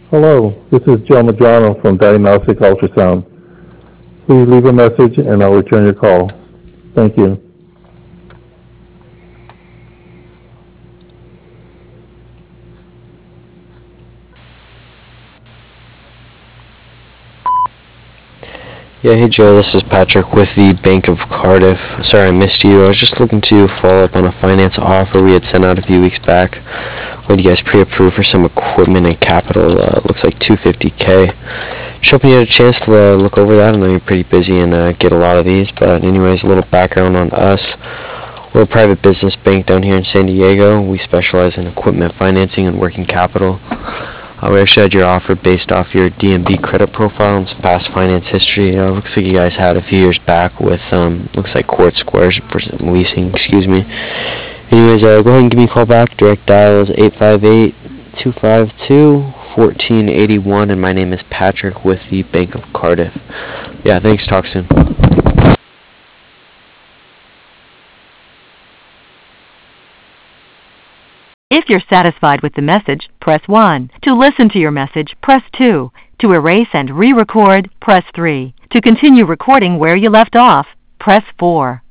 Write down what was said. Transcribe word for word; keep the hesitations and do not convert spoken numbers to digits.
Hello, this is Joe Madrano from Diagnostic Ultrasound. Please leave a message and I'll return your call. Thank you. Yeah, hey Joe, this is Patrick with the Bank of Cardiff. Sorry I missed you. I was just looking to follow up on a finance offer we had sent out a few weeks back. We had you guys pre-approved for some equipment and capital. Uh, looks like two hundred fifty K. Just hoping you had a chance to uh, look over that. I know you're pretty busy and uh, get a lot of these, but anyways, a little background on us. We're a private business bank down here in San Diego. We specialize in equipment financing and working capital. Uh, we actually had your offer based off your D M B credit profile and some past finance history. Uh, looks like you guys had a few years back with, um, looks like Court Squares for some leasing, excuse me. Anyways, uh, go ahead and give me a call back. Direct dial is eight five eight, two five two, one four eight one, and my name is Patrick with the Bank of Cardiff. Yeah, thanks. Talk soon. If you're satisfied with the message, press one. To listen to your message, press two. To erase and re-record, press three. To continue recording where you left off, press four.